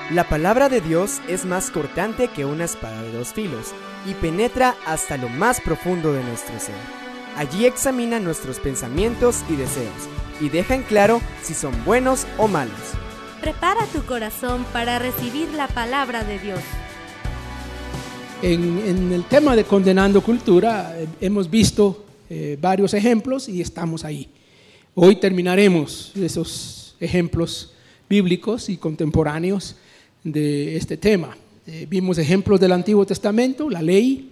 La palabra de Dios es más cortante que una espada de dos filos y penetra hasta lo más profundo de nuestro ser. Allí examina nuestros pensamientos y deseos y deja en claro si son buenos o malos. Prepara tu corazón para recibir la palabra de Dios. En el tema de Condenando Cultura hemos visto varios ejemplos y estamos ahí. Hoy terminaremos esos ejemplos bíblicos y contemporáneos de este tema. Vimos ejemplos del Antiguo Testamento, la ley,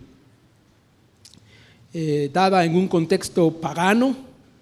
dada en un contexto pagano,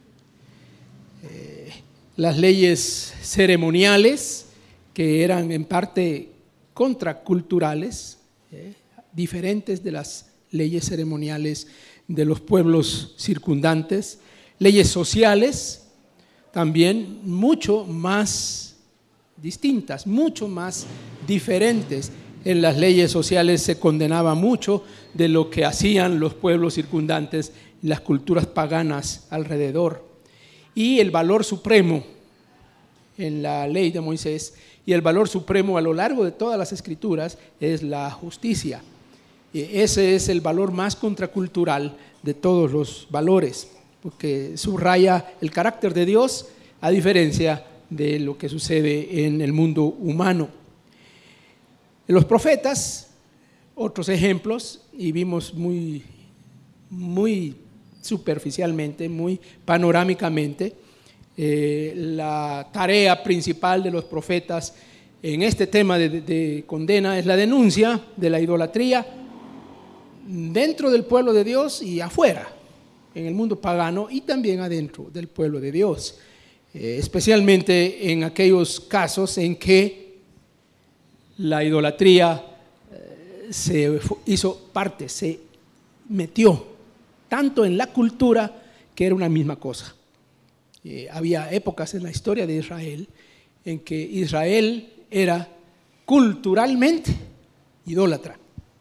las leyes ceremoniales que eran en parte contraculturales, diferentes de las leyes ceremoniales de los pueblos circundantes, leyes sociales también mucho más distintas, mucho más diferentes. En las leyes sociales se condenaba mucho de lo que hacían los pueblos circundantes, las culturas paganas alrededor. Y el valor supremo en la ley de Moisés y el valor supremo a lo largo de todas las escrituras es la justicia. Ese es el valor más contracultural de todos los valores, porque subraya el carácter de Dios a diferencia de lo que sucede en el mundo humano. Los profetas, otros ejemplos, y vimos muy superficialmente, muy panorámicamente, la tarea principal de los profetas en este tema de condena es la denuncia de la idolatría dentro del pueblo de Dios y afuera, en el mundo pagano y también adentro del pueblo de Dios. Especialmente en aquellos casos en que la idolatría se hizo parte, se metió tanto en la cultura que era una misma cosa. Había épocas en la historia de Israel en que Israel era culturalmente idólatra,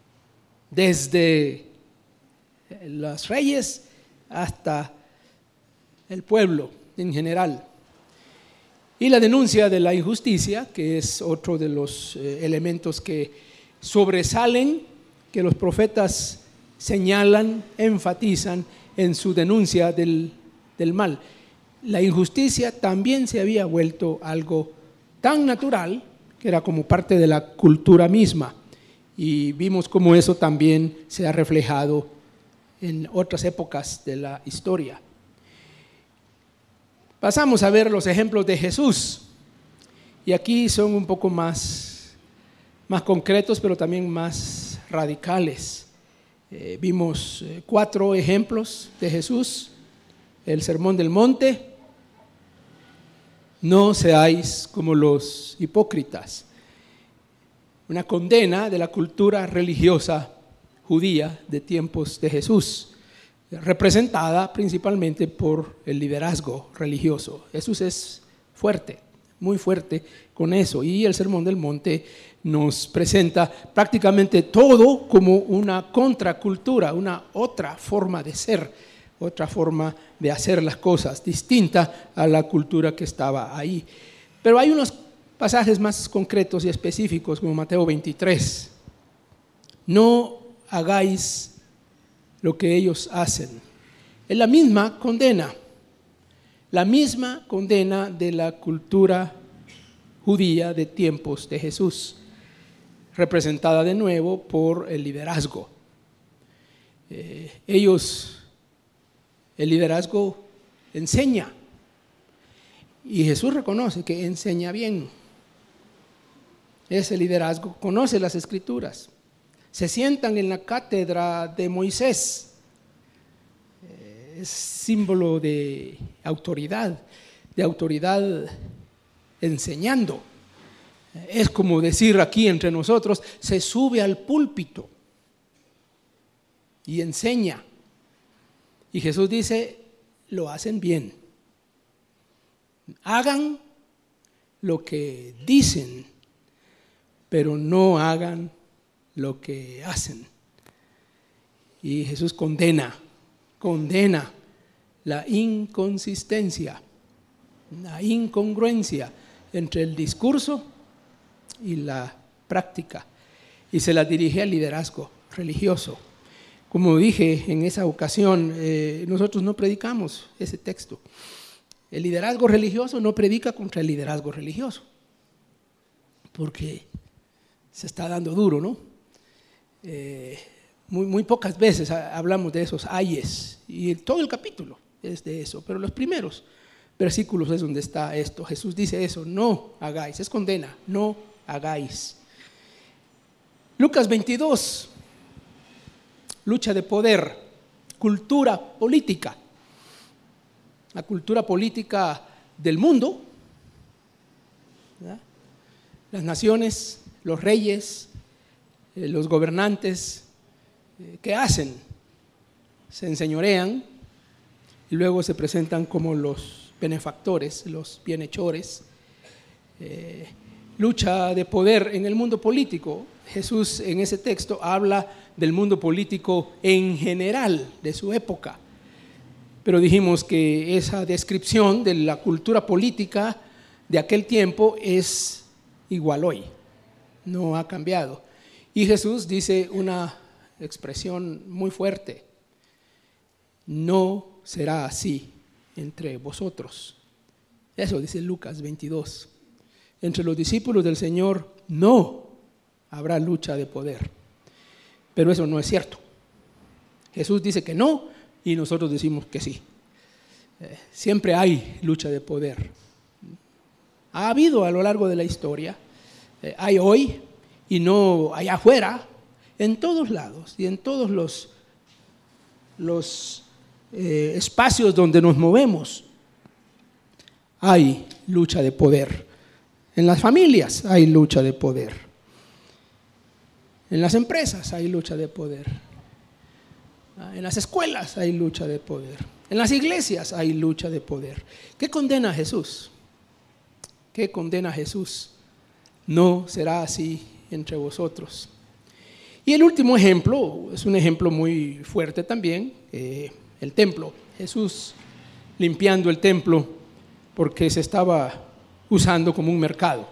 desde los reyes hasta el pueblo en general. Y la denuncia de la injusticia, que es otro de los elementos que sobresalen, que los profetas señalan, enfatizan en su denuncia del mal. La injusticia también se había vuelto algo tan natural que era como parte de la cultura misma. Y vimos cómo eso también se ha reflejado en otras épocas de la historia. Pasamos a ver los ejemplos de Jesús, y aquí son un poco más concretos, pero también más radicales. Vimos 4 ejemplos de Jesús: el Sermón del Monte, no seáis como los hipócritas, una condena de la cultura religiosa judía de tiempos de Jesús, representada principalmente por el liderazgo religioso. Jesús es fuerte, muy fuerte con eso, y el Sermón del Monte nos presenta prácticamente todo como una contracultura, una otra forma de ser, otra forma de hacer las cosas, distinta a la cultura que estaba ahí. Pero hay unos pasajes más concretos y específicos, como Mateo 23. No hagáis lo que ellos hacen. Es la misma condena de la cultura judía de tiempos de Jesús, representada de nuevo por el liderazgo. El liderazgo enseña, y Jesús reconoce que enseña bien. Ese liderazgo conoce las Escrituras. Se sientan en la cátedra de Moisés. Es símbolo de autoridad enseñando. Es como decir aquí entre nosotros, se sube al púlpito y enseña. Y Jesús dice, lo hacen bien. Hagan lo que dicen, pero no hagan lo que hacen. Y Jesús condena la inconsistencia, la incongruencia entre el discurso y la práctica y se las dirige al liderazgo religioso. Como dije en esa ocasión, nosotros no predicamos ese texto. El liderazgo religioso no predica contra el liderazgo religioso, porque se está dando duro, ¿no? Muy pocas veces hablamos de esos ayes, y todo el capítulo es de eso, pero los primeros versículos es donde está esto. Jesús dice eso: no hagáis, es condena, no hagáis. Lucas 22, lucha de poder, cultura política. La cultura política del mundo, ¿verdad? Las naciones, los reyes, los gobernantes, ¿qué hacen? Se enseñorean y luego se presentan como los benefactores, los bienhechores. Lucha de poder en el mundo político. Jesús en ese texto habla del mundo político en general de su época. Pero dijimos que esa descripción de la cultura política de aquel tiempo es igual hoy, no ha cambiado. Y Jesús dice una expresión muy fuerte: no será así entre vosotros. Eso dice Lucas 22. Entre los discípulos del Señor no habrá lucha de poder. Pero eso no es cierto. Jesús dice que no y nosotros decimos que sí. Siempre hay lucha de poder. Ha habido a lo largo de la historia, hay hoy y no allá afuera, en todos lados y en todos los espacios donde nos movemos. Hay lucha de poder. En las familias hay lucha de poder. En las empresas hay lucha de poder. En las escuelas hay lucha de poder. En las iglesias hay lucha de poder. ¿Qué condena Jesús? ¿Qué condena Jesús? No será así entre vosotros. Y el último ejemplo es un ejemplo muy fuerte también, el templo. Jesús limpiando el templo porque se estaba usando como un mercado.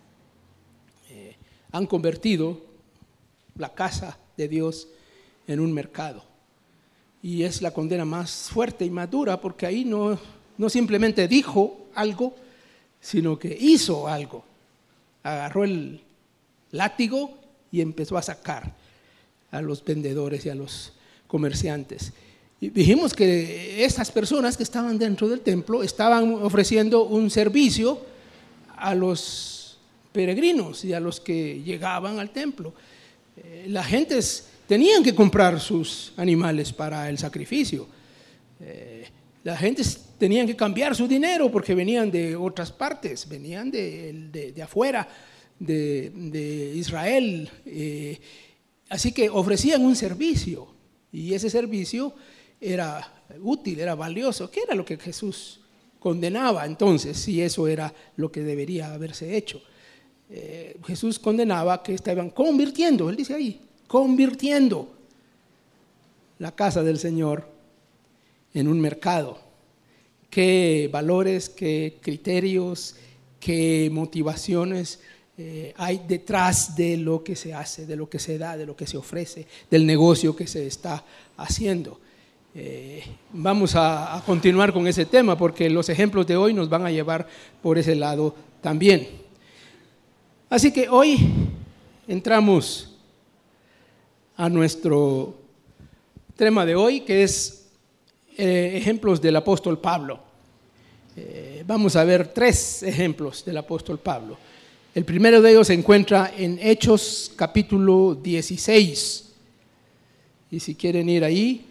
Han convertido la casa de Dios en un mercado. Y es la condena más fuerte y más dura, porque ahí no simplemente dijo algo, sino que hizo algo. Agarró el látigo y empezó a sacar a los vendedores y a los comerciantes. Y dijimos que estas personas que estaban dentro del templo estaban ofreciendo un servicio a los peregrinos y a los que llegaban al templo. La gente tenían que comprar sus animales para el sacrificio. La gente tenían que cambiar su dinero porque venían de otras partes, venían de afuera, de Israel. Así que ofrecían un servicio y ese servicio era útil, era valioso. ¿Qué era lo que Jesús condenaba entonces, si eso era lo que debería haberse hecho? Jesús condenaba que estaban convirtiendo, él dice ahí, convirtiendo la casa del Señor en un mercado. ¿Qué valores, qué criterios, qué motivaciones hay detrás de lo que se hace, de lo que se da, de lo que se ofrece, del negocio que se está haciendo? Vamos a continuar con ese tema porque los ejemplos de hoy nos van a llevar por ese lado también. Así que hoy entramos a nuestro tema de hoy, que es ejemplos del apóstol Pablo. Vamos a ver 3 ejemplos del apóstol Pablo. El primero de ellos se encuentra en Hechos capítulo 16. Y si quieren ir ahí,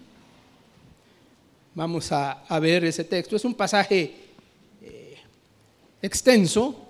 vamos a ver ese texto. Es un pasaje extenso.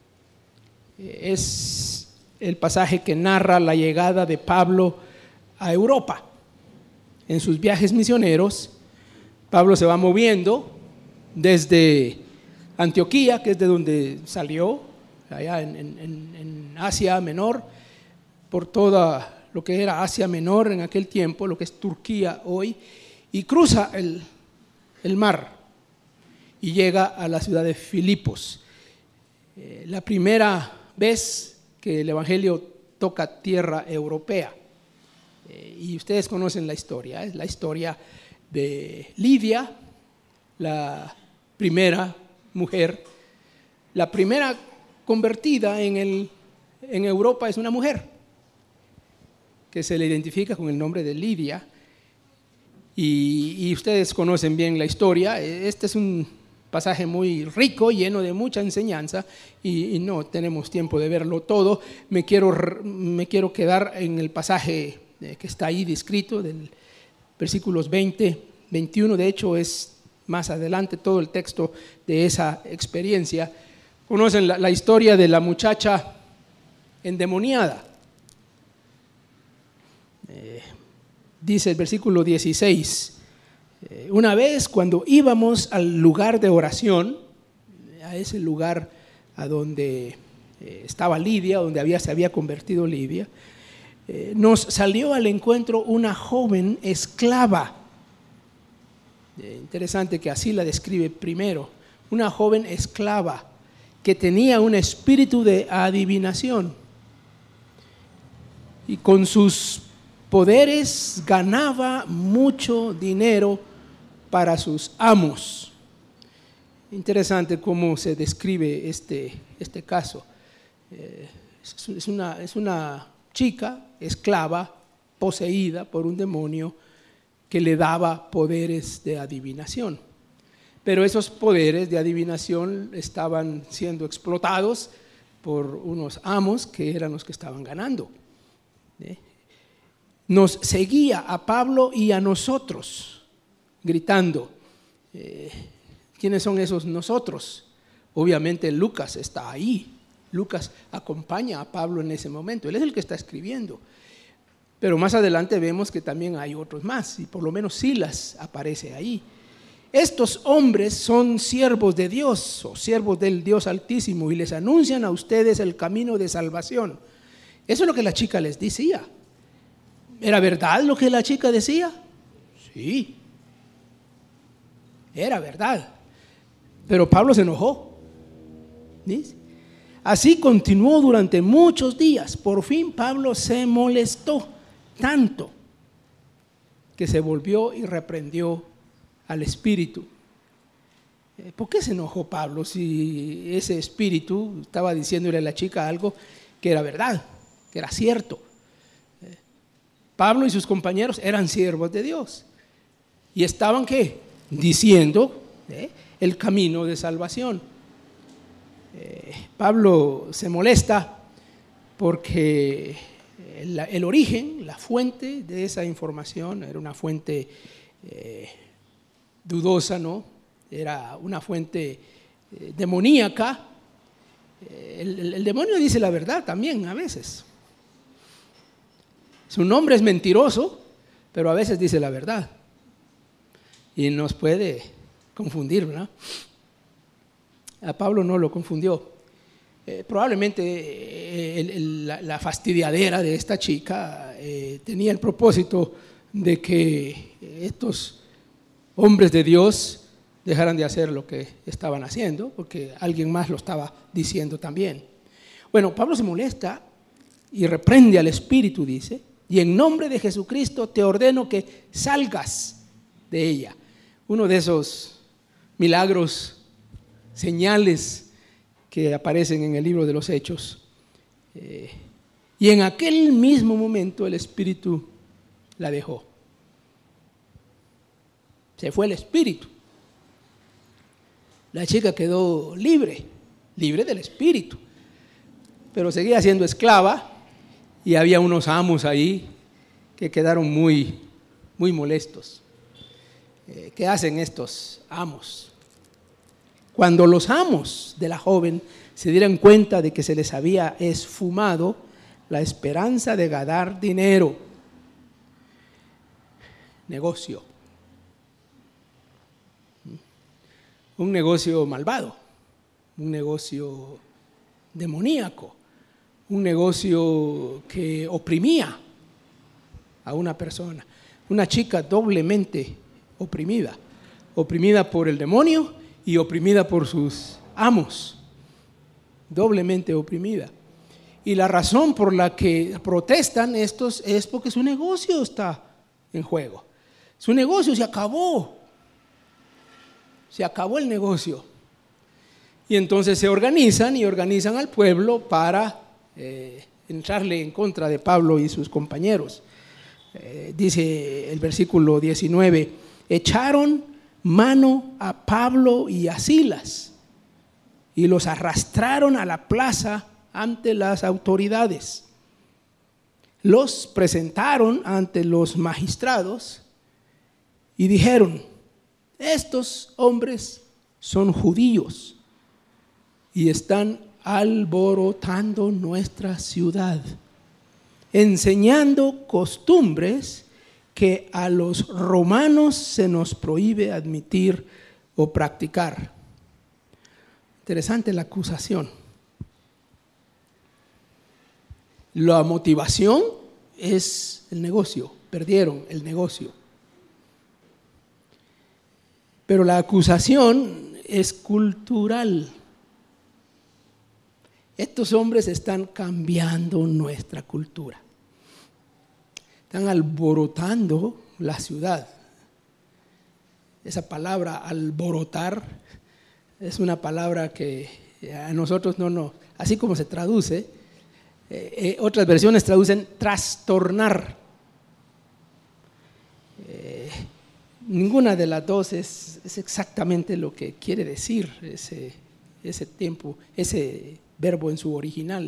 Es el pasaje que narra la llegada de Pablo a Europa. En sus viajes misioneros, Pablo se va moviendo desde Antioquía, que es de donde salió, allá en Asia Menor, por toda lo que era Asia Menor en aquel tiempo, lo que es Turquía hoy, y cruza el mar y llega a la ciudad de Filipos. La primera vez que el Evangelio toca tierra europea. Y ustedes conocen la historia, es la historia de Lidia, la primera mujer, la primera convertida en Europa es una mujer, que se le identifica con el nombre de Lidia. Y ustedes conocen bien la historia. Este es un pasaje muy rico, lleno de mucha enseñanza, y no tenemos tiempo de verlo todo. Me quiero quedar en el pasaje que está ahí descrito, del versículos 20, 21, de hecho es más adelante todo el texto de esa experiencia. Conocen la historia de la muchacha endemoniada. Dice el versículo 16, una vez cuando íbamos al lugar de oración, a ese lugar a donde estaba Lidia, donde se había convertido Lidia, nos salió al encuentro una joven esclava. Interesante que así la describe primero, una joven esclava que tenía un espíritu de adivinación y con sus poderes ganaba mucho dinero para sus amos. Interesante cómo se describe este caso. Es una chica esclava poseída por un demonio que le daba poderes de adivinación. Pero esos poderes de adivinación estaban siendo explotados por unos amos que eran los que estaban ganando. Nos seguía a Pablo y a nosotros, gritando. ¿Quiénes son esos nosotros? Obviamente Lucas está ahí. Lucas acompaña a Pablo en ese momento. Él es el que está escribiendo. Pero más adelante vemos que también hay otros más, y por lo menos Silas aparece ahí. Estos hombres son siervos de Dios, o siervos del Dios Altísimo, y les anuncian a ustedes el camino de salvación. Eso es lo que la chica les decía. ¿Era verdad lo que la chica decía? Sí, era verdad. Pero Pablo se enojó. ¿Sí? Así continuó durante muchos días. Por fin Pablo se molestó tanto que se volvió y reprendió al espíritu. ¿Por qué se enojó Pablo si ese espíritu estaba diciéndole a la chica algo que era verdad, que era cierto? Pablo y sus compañeros eran siervos de Dios y estaban ¿qué? Diciendo el camino de salvación. Pablo se molesta porque el origen, la fuente de esa información era una fuente dudosa, ¿no? Era una fuente demoníaca. El demonio dice la verdad también a veces. Su nombre es mentiroso, pero a veces dice la verdad. Y nos puede confundir, ¿verdad? A Pablo no lo confundió. Probablemente la fastidiadera de esta chica tenía el propósito de que estos hombres de Dios dejaran de hacer lo que estaban haciendo, porque alguien más lo estaba diciendo también. Bueno, Pablo se molesta y reprende al espíritu, dice, y en nombre de Jesucristo te ordeno que salgas de ella. Uno de esos milagros, señales que aparecen en el libro de los Hechos. Y en aquel mismo momento el espíritu la dejó. Se fue el espíritu. La chica quedó libre del espíritu, pero seguía siendo esclava. Y había unos amos ahí que quedaron muy molestos. ¿Qué hacen estos amos? Cuando los amos de la joven se dieron cuenta de que se les había esfumado la esperanza de ganar dinero, negocio, un negocio malvado, un negocio demoníaco, un negocio que oprimía a una persona, una chica doblemente oprimida por el demonio y oprimida por sus amos, doblemente oprimida. Y la razón por la que protestan estos es porque su negocio está en juego. Su negocio se acabó. Se acabó el negocio. Y entonces se organizan al pueblo para entrarle en contra de Pablo y sus compañeros. Dice el versículo 19, echaron mano a Pablo y a Silas y los arrastraron a la plaza ante las autoridades. Los presentaron ante los magistrados y dijeron, estos hombres son judíos y están alborotando nuestra ciudad, enseñando costumbres que a los romanos se nos prohíbe admitir o practicar. Interesante la acusación. La motivación es el negocio, perdieron el negocio. Pero la acusación es cultural. Estos hombres están cambiando nuestra cultura. Están alborotando la ciudad. Esa palabra alborotar es una palabra que a nosotros no, así como se traduce, otras versiones traducen trastornar. Ninguna de las dos es exactamente lo que quiere decir ese tiempo, ese verbo en su original.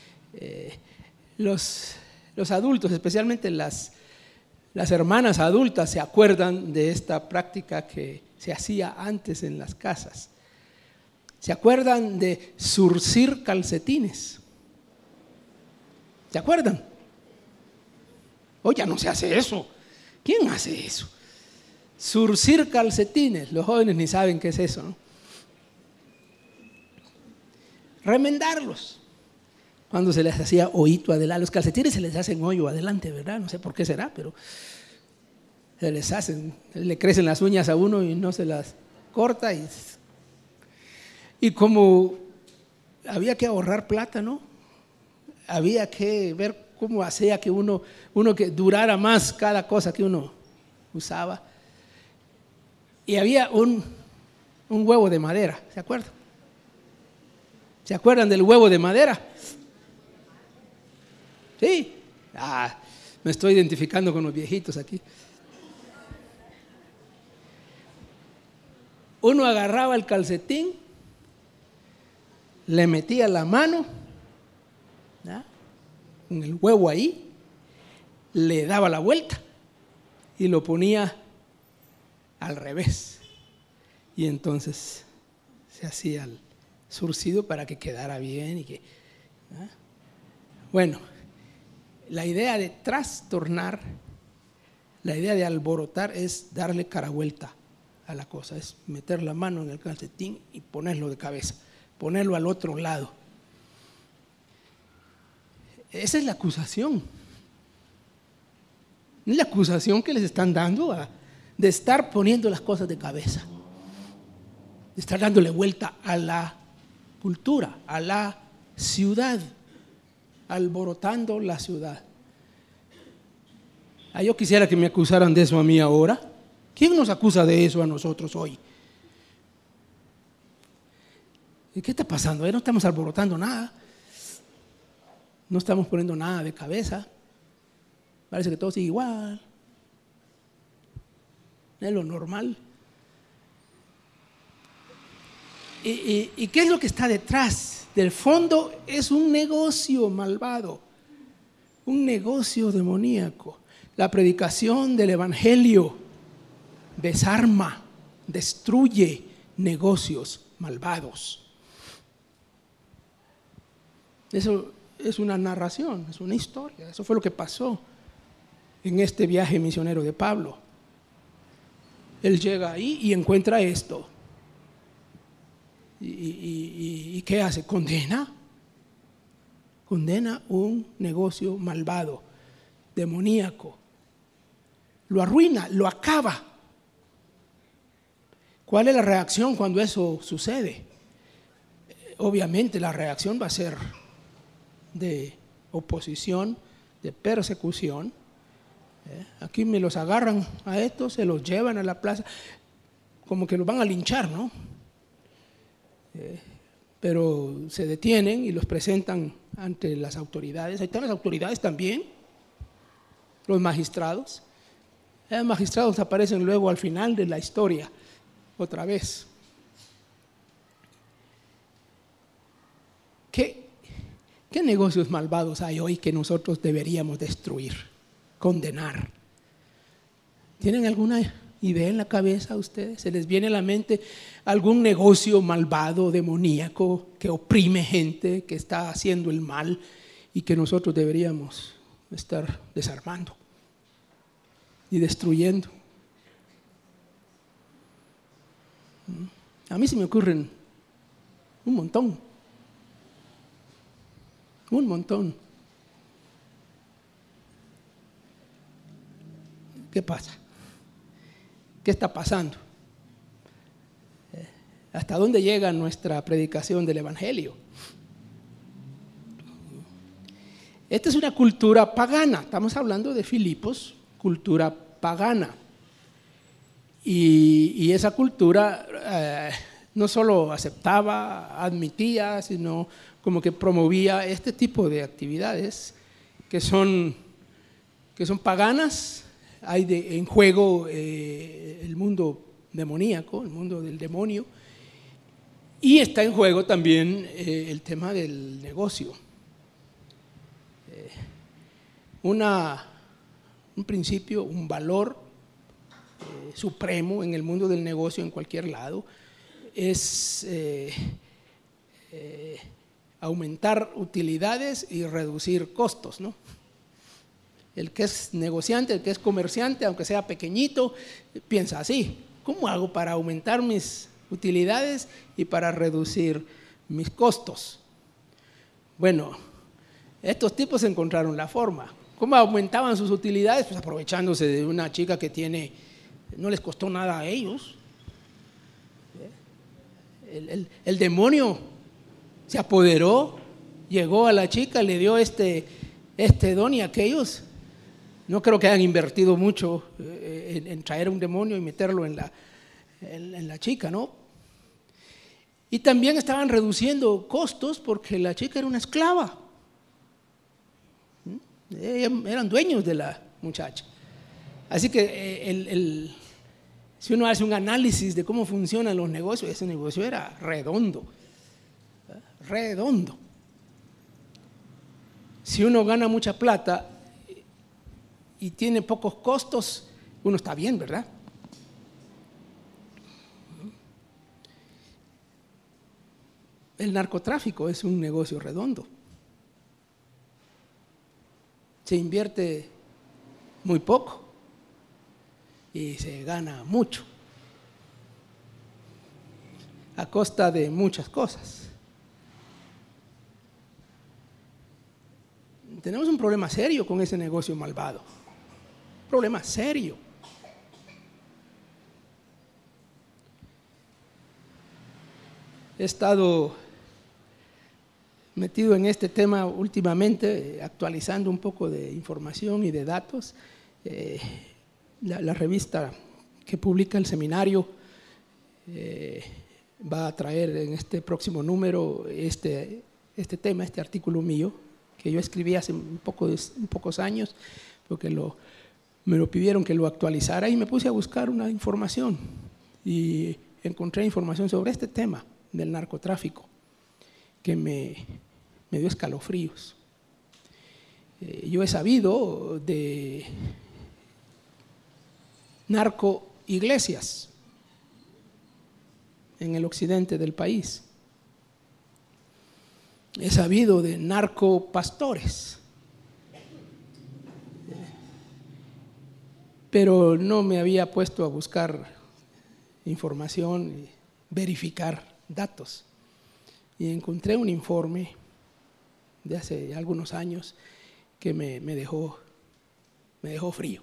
Los adultos, especialmente las hermanas adultas, se acuerdan de esta práctica que se hacía antes en las casas. ¿Se acuerdan de zurcir calcetines? ¿Se acuerdan? Hoy ya no se hace eso. ¿Quién hace eso? Zurcir calcetines. Los jóvenes ni saben qué es eso, ¿no? Remendarlos. Cuando se les hacía hoyito adelante. Los calcetines se les hacen hoyo adelante, ¿verdad? No sé por qué será, pero se les hacen. Le crecen las uñas a uno y no se las corta. Y como había que ahorrar plata, ¿no? Había que ver cómo hacía que uno que durara más cada cosa que uno usaba. Y había un huevo de madera, ¿se acuerdan? ¿Se acuerdan del huevo de madera? Sí. Me estoy identificando con los viejitos aquí. Uno agarraba el calcetín, le metía la mano, ¿ya?, con el huevo ahí, le daba la vuelta y lo ponía al revés. Y entonces se hacía el zurcido para que quedara bien. ¿Ah? Bueno, la idea de trastornar, la idea de alborotar es darle cara vuelta a la cosa, es meter la mano en el calcetín y ponerlo de cabeza, ponerlo al otro lado. Esa es la acusación. Es la acusación que les están dando de estar poniendo las cosas de cabeza, de estar dándole vuelta a la cultura, a la ciudad, alborotando la ciudad. Yo quisiera que me acusaran de eso a mí ahora. ¿Quién nos acusa de eso a nosotros hoy? ¿Y qué está pasando? No estamos alborotando nada. No estamos poniendo nada de cabeza. Parece que todo sigue igual. Es lo normal. ¿Y qué es lo que está detrás? Del fondo es un negocio malvado, un negocio demoníaco. La predicación del evangelio desarma, destruye negocios malvados. Eso es una narración, es una historia. Eso fue lo que pasó en este viaje misionero de Pablo. Él llega ahí y encuentra esto. ¿Y qué hace? Condena un negocio malvado, demoníaco. Lo arruina, lo acaba. ¿Cuál es la reacción cuando eso sucede? Obviamente la reacción va a ser de oposición, de persecución. Aquí me los agarran a estos, se los llevan a la plaza, como que los van a linchar, ¿no? Pero se detienen y los presentan ante las autoridades. Ahí están las autoridades también, los magistrados. Los magistrados aparecen luego al final de la historia, otra vez. ¿Qué negocios malvados hay hoy que nosotros deberíamos destruir, condenar? ¿Tienen alguna idea en la cabeza ustedes? ¿Se les viene a la mente algún negocio malvado, demoníaco, que oprime gente, que está haciendo el mal y que nosotros deberíamos estar desarmando y destruyendo? A mí se me ocurren un montón. Un montón. ¿Qué pasa? ¿Qué está pasando? ¿Hasta dónde llega nuestra predicación del Evangelio? Esta es una cultura pagana. Estamos hablando de Filipos, cultura pagana. Y esa cultura no solo aceptaba, admitía, sino como que promovía este tipo de actividades que son paganas. Hay en juego el mundo demoníaco, el mundo del demonio, y está en juego también el tema del negocio. Un principio, un valor supremo en el mundo del negocio en cualquier lado es aumentar utilidades y reducir costos, ¿no? El que es negociante, el que es comerciante, aunque sea pequeñito, piensa así: ¿cómo hago para aumentar mis utilidades y para reducir mis costos? Bueno, estos tipos encontraron la forma. ¿Cómo aumentaban sus utilidades? Pues aprovechándose de una chica que no les costó nada a ellos. El demonio se apoderó, llegó a la chica, le dio este don, y aquellos no creo que hayan invertido mucho en traer un demonio y meterlo en la chica, ¿no? Y también estaban reduciendo costos porque la chica era una esclava. Eran dueños de la muchacha. Así que si uno hace un análisis de cómo funcionan los negocios, ese negocio era redondo. Redondo. Si uno gana mucha plata y tiene pocos costos, uno está bien, ¿verdad? El narcotráfico es un negocio redondo. Se invierte muy poco y se gana mucho a costa de muchas cosas. Tenemos un problema serio con ese negocio malvado. Problema serio. He estado metido en este tema últimamente, actualizando un poco de información y de datos. La revista que publica el seminario va a traer en este próximo número este tema, este artículo mío, que yo escribí hace pocos años, porque me lo pidieron que lo actualizara, y me puse a buscar una información y encontré información sobre este tema del narcotráfico que me dio escalofríos. Yo he sabido de narcoiglesias en el occidente del país. He sabido de narcopastores, pero no me había puesto a buscar información y verificar datos. Y encontré un informe de hace algunos años que me dejó frío.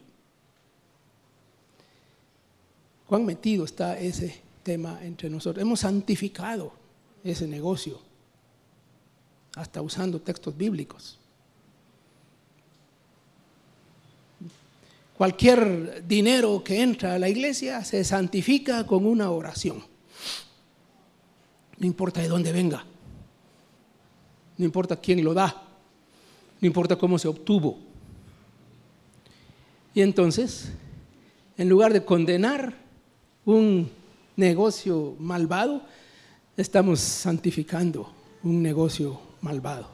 ¿Cuán metido está ese tema entre nosotros? Hemos santificado ese negocio. hasta usando textos bíblicos. Cualquier dinero que entra a la iglesia se santifica con una oración. No importa de dónde venga, no importa quién lo da, no importa cómo se obtuvo. Y entonces, en lugar de condenar un negocio malvado, estamos santificando un negocio malvado.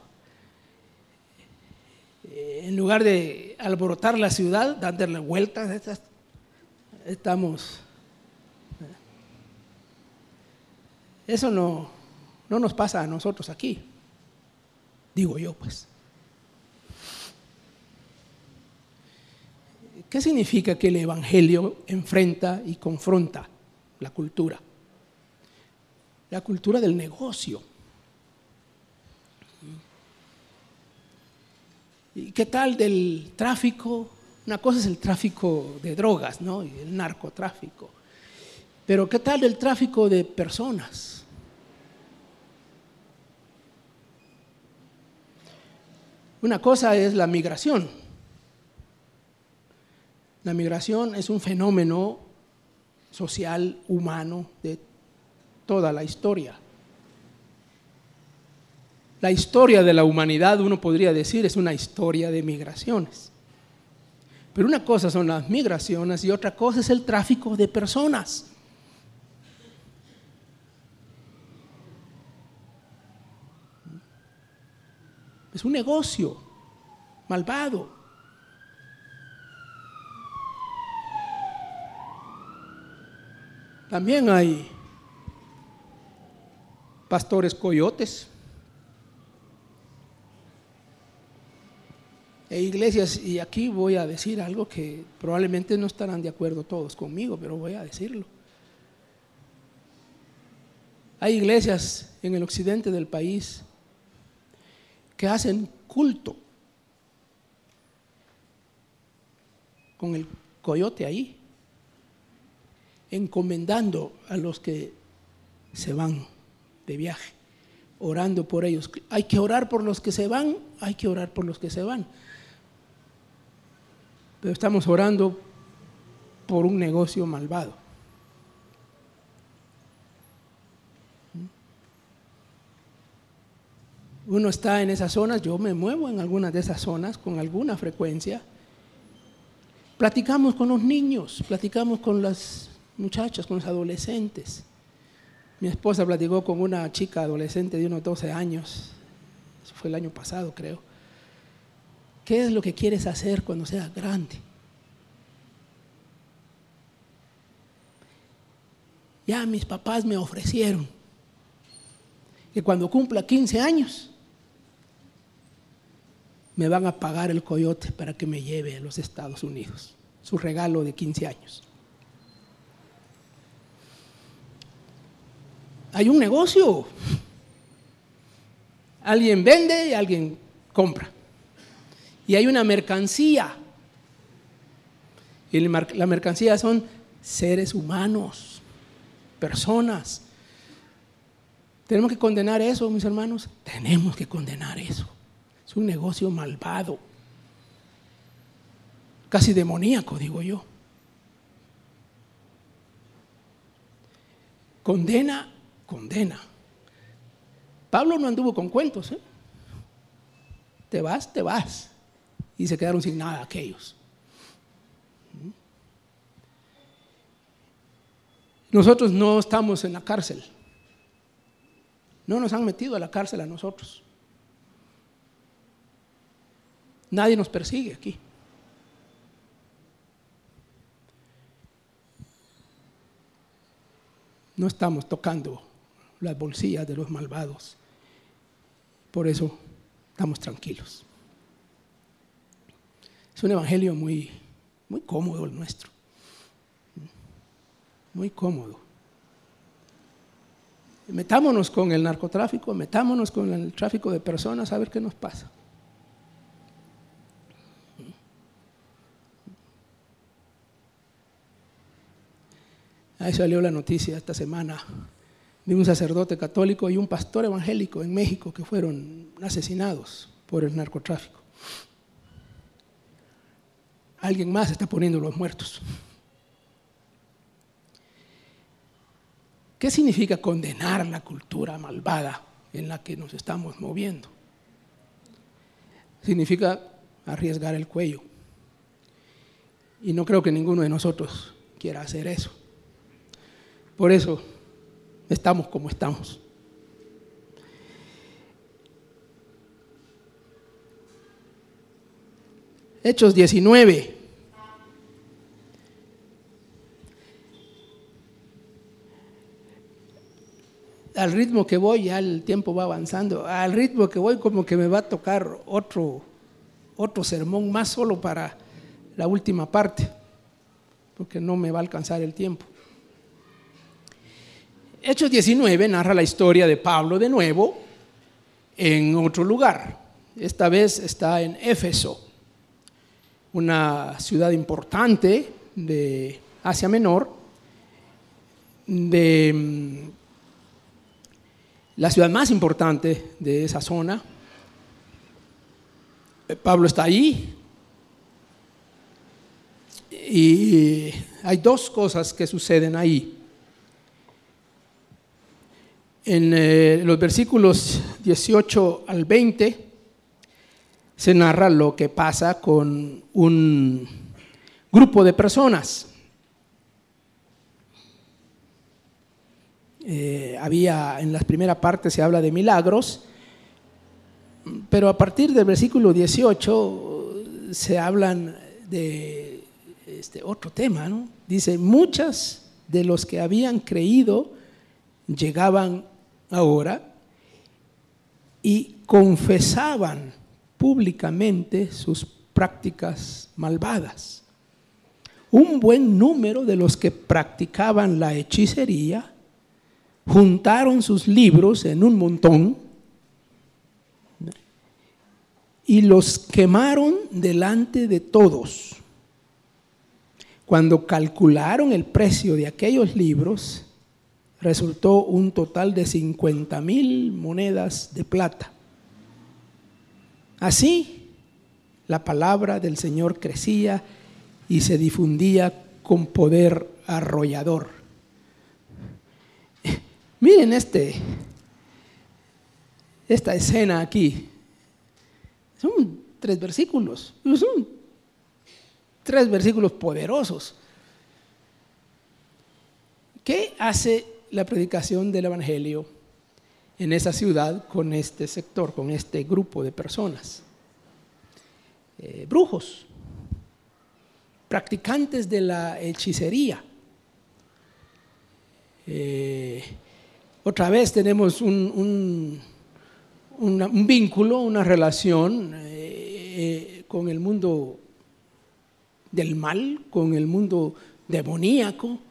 En lugar de alborotar la ciudad, dándole vueltas, estamos... Eso no nos pasa a nosotros aquí, digo yo pues. ¿Qué significa que el Evangelio enfrenta y confronta la cultura? La cultura del negocio. ¿Y qué tal del tráfico? Una cosa es el tráfico de drogas, ¿no? Y el narcotráfico. Pero ¿qué tal del tráfico de personas? Una cosa es la migración. La migración es un fenómeno social, humano, de toda la historia. La historia de la humanidad, uno podría decir, es una historia de migraciones. Pero una cosa son las migraciones y otra cosa es el tráfico de personas. Es un negocio malvado. También hay pastores coyotes e iglesias, y aquí voy a decir algo que probablemente no estarán de acuerdo todos conmigo, pero voy a decirlo. Hay iglesias en el occidente del país que hacen culto con el coyote ahí, encomendando a los que se van de viaje, orando por ellos. Hay que orar por los que se van, hay que orar por los que se van. Pero estamos orando por un negocio malvado. Uno está en esas zonas, yo me muevo en algunas de esas zonas con alguna frecuencia. Platicamos con los niños, platicamos con las muchachas, con los adolescentes. Mi esposa platicó con una chica adolescente de unos 12 años, eso fue el año pasado creo. ¿Qué es lo que quieres hacer cuando seas grande? Ya mis papás me ofrecieron que cuando cumpla 15 años me van a pagar el coyote para que me lleve a los Estados Unidos, su regalo de 15 años. Hay un negocio. Alguien vende y alguien compra. Y hay una mercancía. Y la mercancía son seres humanos, personas. ¿Tenemos que condenar eso, mis hermanos? Tenemos que condenar eso. Es un negocio malvado, casi demoníaco, digo yo. Condena. Pablo no anduvo con cuentos, ¿eh? Te vas. Y se quedaron sin nada aquellos. Nosotros no estamos en la cárcel. No nos han metido a la cárcel a nosotros. Nadie nos persigue aquí. No estamos tocando las bolsillas de los malvados. Por eso estamos tranquilos. Es un evangelio muy cómodo el nuestro. Muy cómodo. Metámonos con el narcotráfico, metámonos con el tráfico de personas, a ver qué nos pasa. Ahí salió la noticia esta semana de un sacerdote católico y un pastor evangélico en México que fueron asesinados por el narcotráfico. Alguien más está poniendo los muertos. ¿Qué significa condenar la cultura malvada en la que nos estamos moviendo? Significa arriesgar el cuello. Y no creo que ninguno de nosotros quiera hacer eso. Por eso estamos como estamos. Hechos 19. Al ritmo que voy, ya el tiempo va avanzando, al ritmo que voy como que me va a tocar otro sermón más solo para la última parte, porque no me va a alcanzar el tiempo. Hechos 19 narra la historia de Pablo de nuevo en otro lugar. Esta vez está en Éfeso, una ciudad importante de Asia Menor, de la ciudad más importante de esa zona. Pablo está ahí y hay dos cosas que suceden ahí. En los versículos 18 al 20 se narra lo que pasa con un grupo de personas. En la primera parte se habla de milagros, pero a partir del versículo 18 se hablan de otro tema, ¿no? Dice, muchas de los que habían creído llegaban ahora y confesaban públicamente sus prácticas malvadas. Un buen número de los que practicaban la hechicería juntaron sus libros en un montón y los quemaron delante de todos. Cuando calcularon el precio de aquellos libros, resultó un total de 50,000 monedas de plata. Así, la palabra del Señor crecía y se difundía con poder arrollador. Miren esta escena aquí. Son 3 versículos. Son 3 versículos poderosos. ¿Qué hace la predicación del Evangelio en esa ciudad con este sector, con este grupo de personas? Brujos, practicantes de la hechicería. Otra vez tenemos un vínculo, una relación con el mundo del mal, con el mundo demoníaco.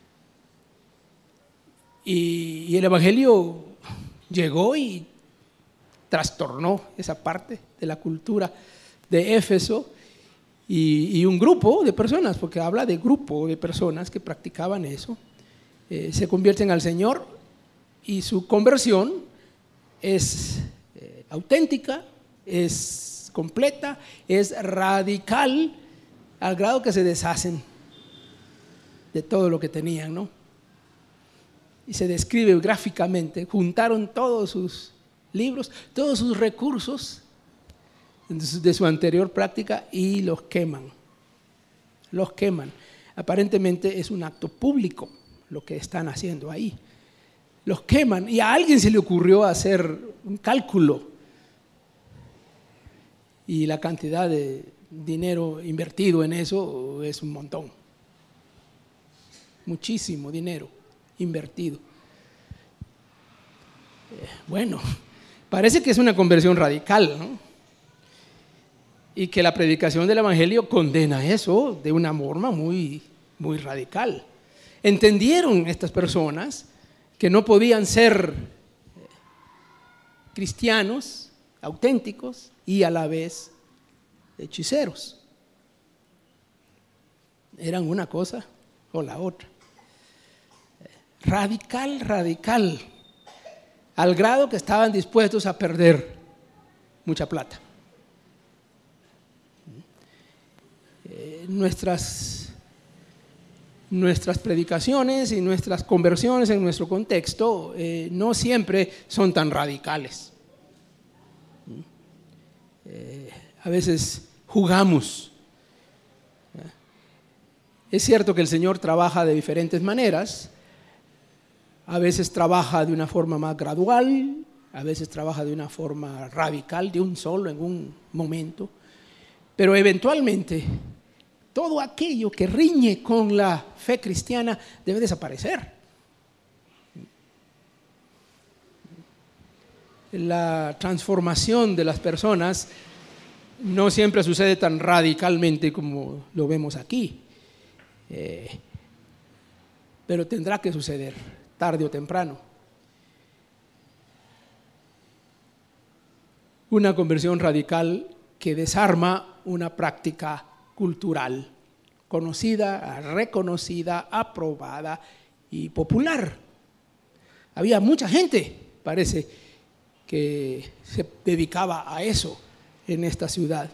Y el Evangelio llegó y trastornó esa parte de la cultura de Éfeso y un grupo de personas, porque habla de grupo de personas que practicaban eso, se convierten al Señor y su conversión es auténtica, es completa, es radical, al grado que se deshacen de todo lo que tenían, ¿no? Y se describe gráficamente, juntaron todos sus libros, todos sus recursos de su anterior práctica y los queman. Los queman. Aparentemente es un acto público lo que están haciendo ahí. Los queman y a alguien se le ocurrió hacer un cálculo y la cantidad de dinero invertido en eso es un montón. Muchísimo dinero invertido. Bueno, parece que es una conversión radical, ¿no? Y que la predicación del Evangelio condena eso de una forma muy, muy radical. Entendieron estas personas que no podían ser cristianos auténticos y a la vez hechiceros. Eran una cosa o la otra. Radical, radical al grado que estaban dispuestos a perder mucha plata. Nuestras predicaciones y nuestras conversiones en nuestro contexto no siempre son tan radicales. A veces jugamos. Es cierto que el Señor trabaja de diferentes maneras. A veces trabaja de una forma más gradual, a veces trabaja de una forma radical, de un solo, en un momento. Pero eventualmente, todo aquello que riñe con la fe cristiana debe desaparecer. La transformación de las personas no siempre sucede tan radicalmente como lo vemos aquí. Pero tendrá que suceder, tarde o temprano. Una conversión radical que desarma una práctica cultural, conocida, reconocida, aprobada y popular. Había mucha gente, parece, que se dedicaba a eso en esta ciudad.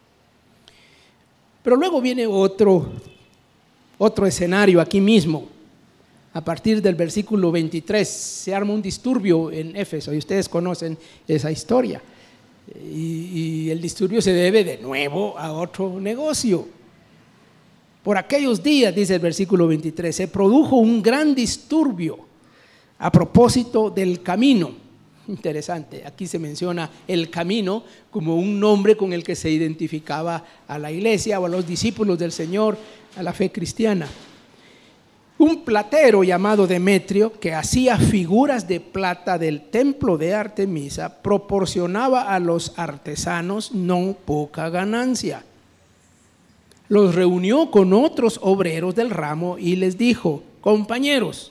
Pero luego viene otro escenario aquí mismo. A partir del versículo 23 se arma un disturbio en Éfeso y ustedes conocen esa historia. Y el disturbio se debe de nuevo a otro negocio. Por aquellos días, dice el versículo 23, se produjo un gran disturbio a propósito del camino. Interesante, aquí se menciona el camino como un nombre con el que se identificaba a la iglesia o a los discípulos del Señor, a la fe cristiana. Un platero llamado Demetrio, que hacía figuras de plata del templo de Artemisa, proporcionaba a los artesanos no poca ganancia. Los reunió con otros obreros del ramo y les dijo: compañeros,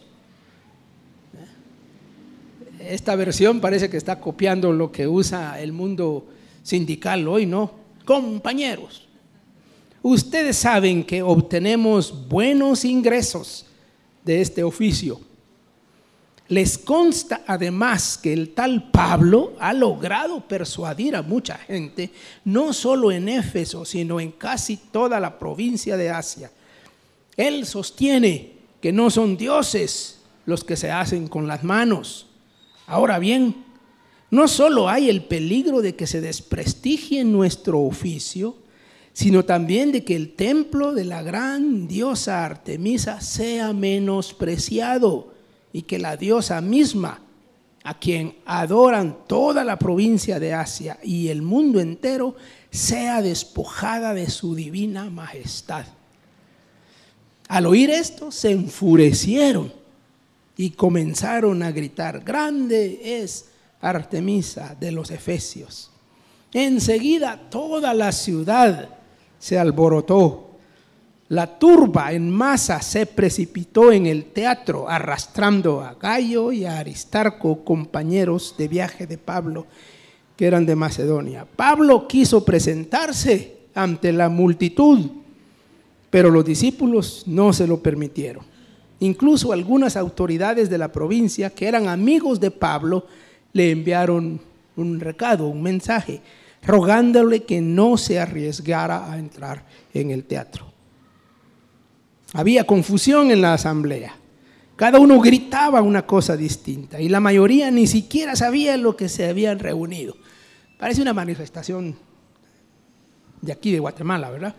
esta versión parece que está copiando lo que usa el mundo sindical hoy, ¿no? Compañeros, ustedes saben que obtenemos buenos ingresos de este oficio. Les consta además que el tal Pablo ha logrado persuadir a mucha gente, no solo en Éfeso, sino en casi toda la provincia de Asia. Él sostiene que no son dioses los que se hacen con las manos. Ahora bien, no solo hay el peligro de que se desprestigie nuestro oficio, sino también de que el templo de la gran diosa Artemisa sea menospreciado y que la diosa misma, a quien adoran toda la provincia de Asia y el mundo entero, sea despojada de su divina majestad. Al oír esto, se enfurecieron y comenzaron a gritar: grande es Artemisa de los Efesios. Enseguida toda la ciudad se alborotó. La turba en masa se precipitó en el teatro, arrastrando a Gayo y a Aristarco, compañeros de viaje de Pablo, que eran de Macedonia. Pablo quiso presentarse ante la multitud, pero los discípulos no se lo permitieron. Incluso algunas autoridades de la provincia, que eran amigos de Pablo, le enviaron un recado, un mensaje, rogándole que no se arriesgara a entrar en el teatro. Había confusión en la asamblea. Cada uno gritaba una cosa distinta y la mayoría ni siquiera sabía lo que se habían reunido. Parece una manifestación de aquí de Guatemala, ¿verdad?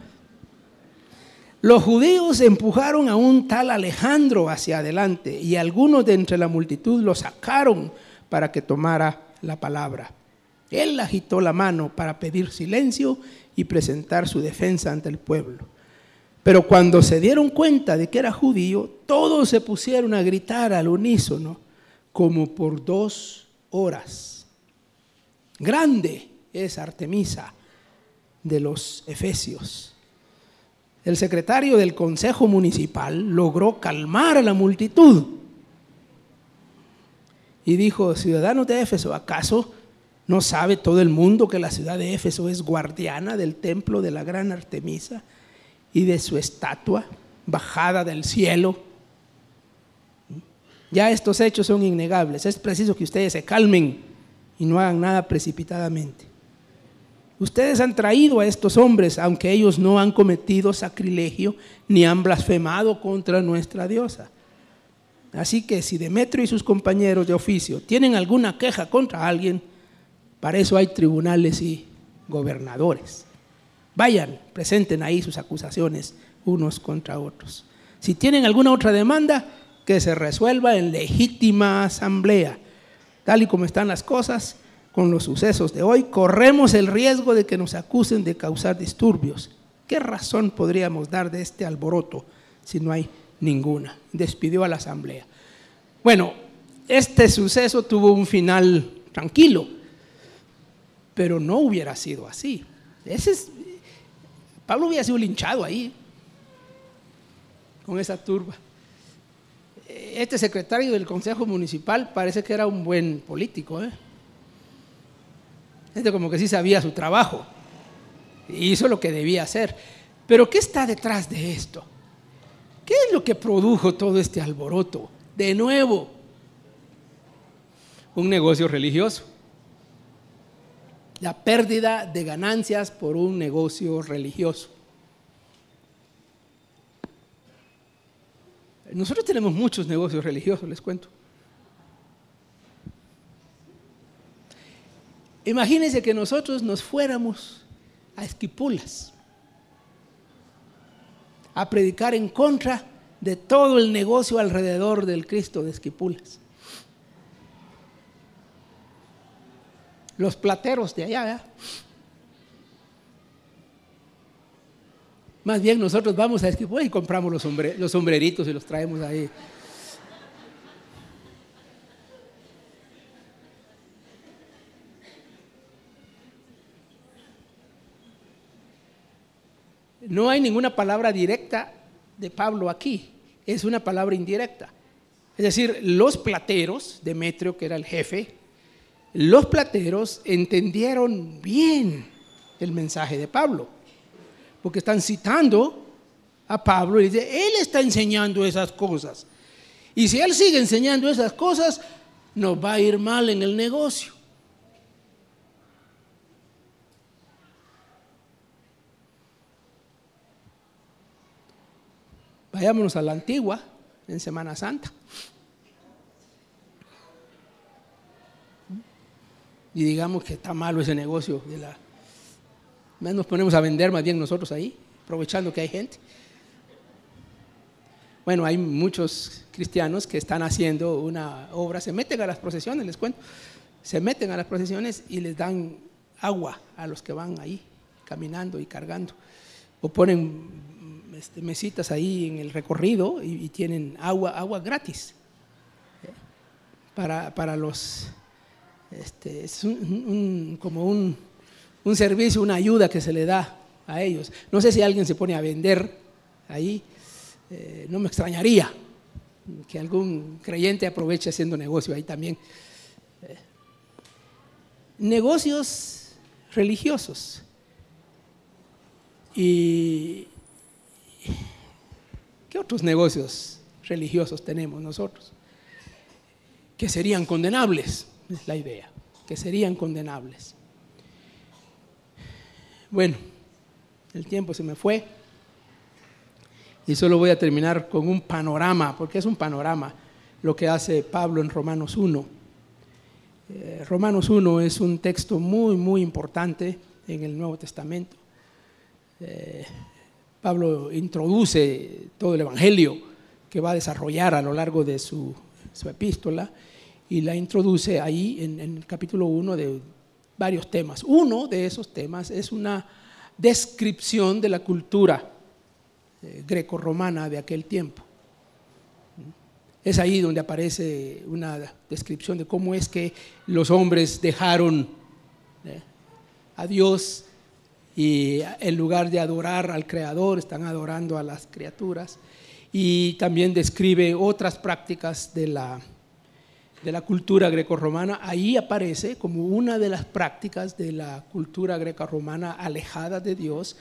Los judíos empujaron a un tal Alejandro hacia adelante y algunos de entre la multitud lo sacaron para que tomara la palabra. Él agitó la mano para pedir silencio y presentar su defensa ante el pueblo. Pero cuando se dieron cuenta de que era judío, todos se pusieron a gritar al unísono como por 2 horas. Grande es Artemisa de los Efesios. El secretario del consejo municipal logró calmar a la multitud y dijo: ciudadanos de Éfeso, ¿acaso no sabe todo el mundo que la ciudad de Éfeso es guardiana del templo de la gran Artemisa y de su estatua bajada del cielo? Ya estos hechos son innegables. Es preciso que ustedes se calmen y no hagan nada precipitadamente. Ustedes han traído a estos hombres, aunque ellos no han cometido sacrilegio ni han blasfemado contra nuestra diosa. Así que si Demetrio y sus compañeros de oficio tienen alguna queja contra alguien, para eso hay tribunales y gobernadores. Vayan, presenten ahí sus acusaciones unos contra otros. Si tienen alguna otra demanda, que se resuelva en legítima asamblea. Tal y como están las cosas, con los sucesos de hoy, corremos el riesgo de que nos acusen de causar disturbios. ¿Qué razón podríamos dar de este alboroto si no hay ninguna? Despidió a la asamblea. Bueno, este suceso tuvo un final tranquilo, pero no hubiera sido así. Pablo hubiera sido linchado ahí, con esa turba. Este secretario del Consejo Municipal parece que era un buen político, Este como que sí sabía su trabajo y hizo lo que debía hacer. Pero ¿qué está detrás de esto? ¿Qué es lo que produjo todo este alboroto? De nuevo, un negocio religioso. La pérdida de ganancias por un negocio religioso. Nosotros tenemos muchos negocios religiosos, les cuento. Imagínense que nosotros nos fuéramos a Esquipulas a predicar en contra de todo el negocio alrededor del Cristo de Esquipulas. Los plateros de allá, Más bien nosotros vamos a Esquipulas y compramos los sombreritos y los traemos ahí. No hay ninguna palabra directa de Pablo aquí, es una palabra indirecta. Es decir, los plateros, Demetrio que era el jefe, los plateros entendieron bien el mensaje de Pablo, porque están citando a Pablo y dicen, él está enseñando esas cosas. Y si él sigue enseñando esas cosas, nos va a ir mal en el negocio. Vayámonos a la Antigua, en Semana Santa. Y digamos que está malo ese negocio nos ponemos a vender más bien nosotros ahí, aprovechando que hay gente. Bueno, hay muchos cristianos que están haciendo una obra, se meten a las procesiones, les cuento, se meten a las procesiones y les dan agua a los que van ahí caminando y cargando, o ponen mesitas ahí en el recorrido y tienen agua gratis para los es como un servicio, una ayuda que se le da a ellos. No sé si alguien se pone a vender ahí, no me extrañaría que algún creyente aproveche haciendo negocio ahí también. Negocios religiosos. ¿Y qué otros negocios religiosos tenemos nosotros? Que serían condenables, es la idea, que serían condenables. Bueno, el tiempo se me fue y solo voy a terminar con un panorama, porque es un panorama lo que hace Pablo en Romanos 1. Romanos 1 es un texto muy, muy importante en el Nuevo Testamento. Pablo introduce todo el Evangelio que va a desarrollar a lo largo de su epístola y la introduce ahí en el capítulo 1 de varios temas. Uno de esos temas es una descripción de la cultura greco-romana de aquel tiempo. Es ahí donde aparece una descripción de cómo es que los hombres dejaron a Dios y en lugar de adorar al Creador están adorando a las criaturas, y también describe otras prácticas de la cultura grecorromana. Ahí aparece como una de las prácticas de la cultura grecorromana alejada de Dios,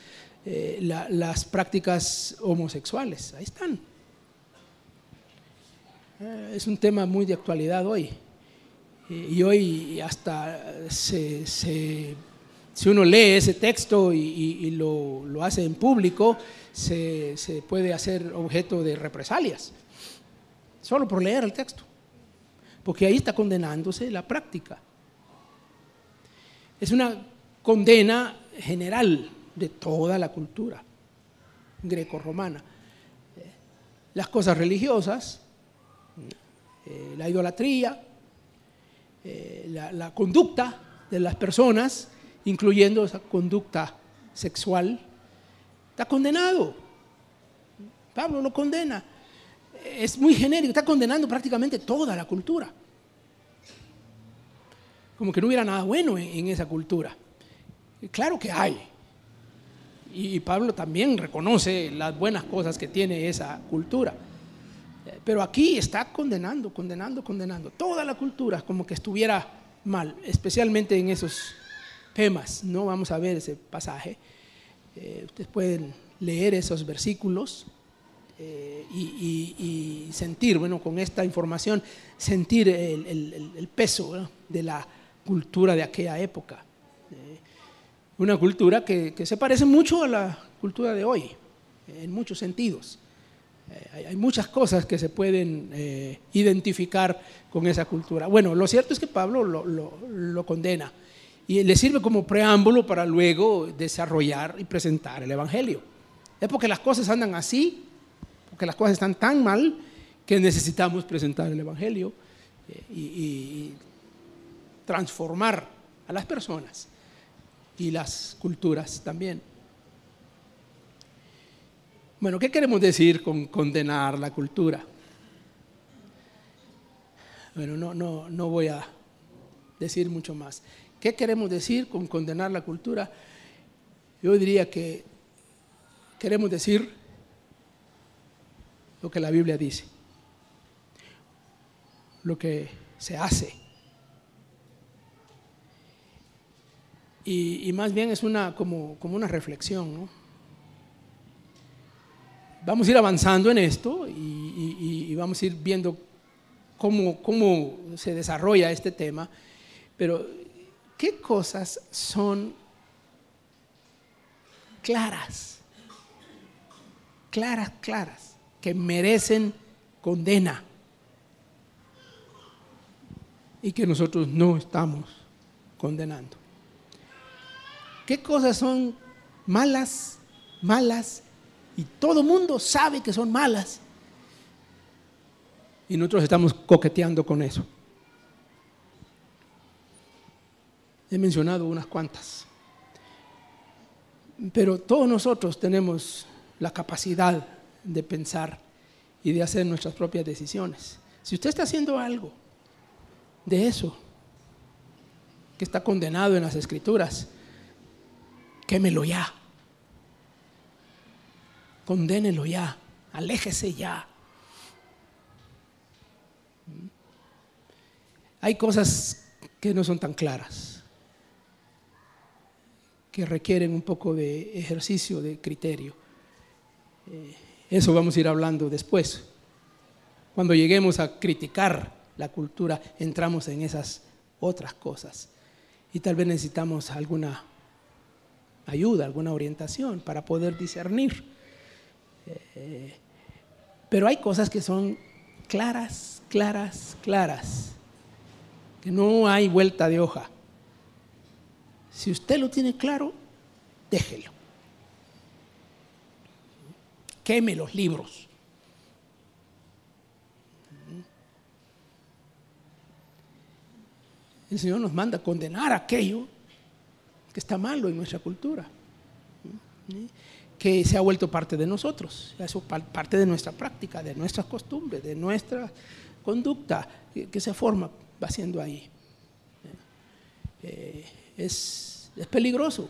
las prácticas homosexuales. Ahí están. Es un tema muy de actualidad hoy. Y hoy hasta si uno lee ese texto y lo hace en público, se puede hacer objeto de represalias, solo por leer el texto, porque ahí está condenándose la práctica. Es una condena general de toda la cultura greco-romana. Las cosas religiosas, la idolatría, la conducta de las personas, incluyendo esa conducta sexual, está condenado. Pablo lo condena. Es muy genérico, está condenando prácticamente toda la cultura. Como que no hubiera nada bueno en esa cultura. Claro que hay. Y Pablo también reconoce las buenas cosas que tiene esa cultura. Pero aquí está condenando toda la cultura, como que estuviera mal, especialmente en esos temas. No vamos a ver ese pasaje. Ustedes pueden leer esos versículos y sentir, bueno, con esta información, sentir el peso, ¿no?, de la cultura de aquella época. Una cultura que se parece mucho a la cultura de hoy, en muchos sentidos. Hay muchas cosas que se pueden identificar con esa cultura. Bueno, lo cierto es que Pablo lo condena y le sirve como preámbulo para luego desarrollar y presentar el Evangelio. Es porque las cosas andan así, porque las cosas están tan mal, que necesitamos presentar el Evangelio y transformar a las personas y las culturas también. Bueno, ¿qué queremos decir con condenar la cultura? Bueno, no voy a decir mucho más. ¿Qué queremos decir con condenar la cultura? Yo diría que queremos decir lo que la Biblia dice, lo que se hace. Y más bien es como una reflexión, ¿no? Vamos a ir avanzando en esto y vamos a ir viendo cómo se desarrolla este tema, pero ¿qué cosas son claras, que merecen condena y que nosotros no estamos condenando? ¿Qué cosas son malas y todo el mundo sabe que son malas y nosotros estamos coqueteando con eso? He mencionado unas cuantas, pero todos nosotros tenemos la capacidad de pensar y de hacer nuestras propias decisiones. Si usted está haciendo algo de eso que está condenado en las Escrituras, quémelo ya, condénelo ya, aléjese ya. Hay cosas que no son tan claras, que requieren un poco de ejercicio de criterio. Eso vamos a ir hablando después. Cuando lleguemos a criticar la cultura, entramos en esas otras cosas y tal vez necesitamos alguna ayuda, alguna orientación para poder discernir. Pero hay cosas que son claras, que no hay vuelta de hoja. Si usted lo tiene claro, déjelo. Queme los libros. El Señor nos manda a condenar aquello que está malo en nuestra cultura, que se ha vuelto parte de nosotros, eso parte de nuestra práctica, de nuestras costumbres, de nuestra conducta que se forma, va siendo ahí. Es peligroso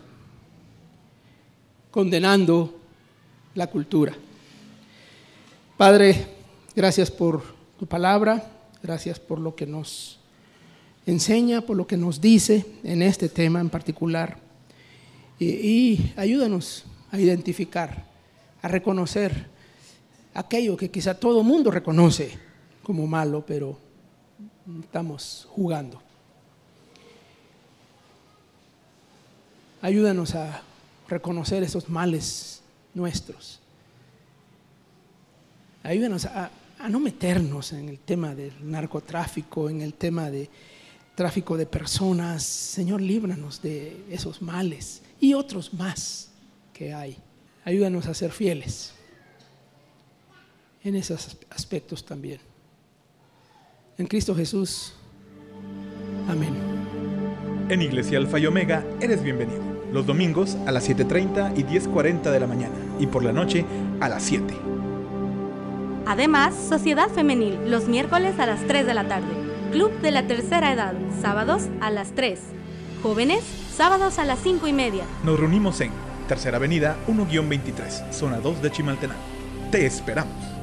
condenando la cultura. Padre, gracias por tu palabra, gracias por lo que nos enseña, por lo que nos dice en este tema en particular, y ayúdanos a identificar, a reconocer aquello que quizá todo mundo reconoce como malo, pero estamos jugando. Ayúdanos a reconocer esos males nuestros. Ayúdanos a no meternos en el tema del narcotráfico, en el tema de tráfico de personas. Señor, líbranos de esos males y otros más que hay. Ayúdanos a ser fieles en esos aspectos también. En Cristo Jesús. Amén. En Iglesia Alfa y Omega eres bienvenido. Los domingos a las 7:30 y 10:40 de la mañana y por la noche a las 7. Además, Sociedad Femenil, los miércoles a las 3 de la tarde. Club de la Tercera Edad, sábados a las 3. Jóvenes, sábados a las 5:30. Nos reunimos en Tercera Avenida 1-23, zona 2 de Chimaltenango. Te esperamos.